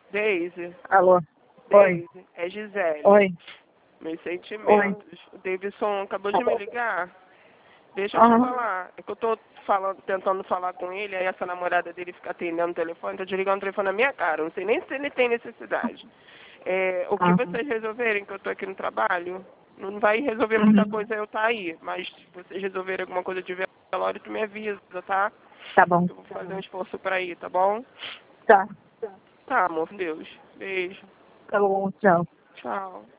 Daisy, Alô? Oi. Daisy, é Gisele. Oi. Meus sentimentos. O Davidson acabou de me ligar. Deixa eu te falar. É que eu tô tentando falar com ele, aí essa namorada dele fica atendendo o telefone, tá desligando o telefone na minha cara. Eu não sei nem se ele tem necessidade. O que vocês resolverem, que eu tô aqui no trabalho, não vai resolver muita coisa eu tá aí. Mas se vocês resolverem alguma coisa de velório, tu me avisa, tá? Tá bom. Eu vou fazer um esforço pra ir, tá bom? Tá. Tá, amor, Deus. Beijo. Tá bom, tchau. Tchau.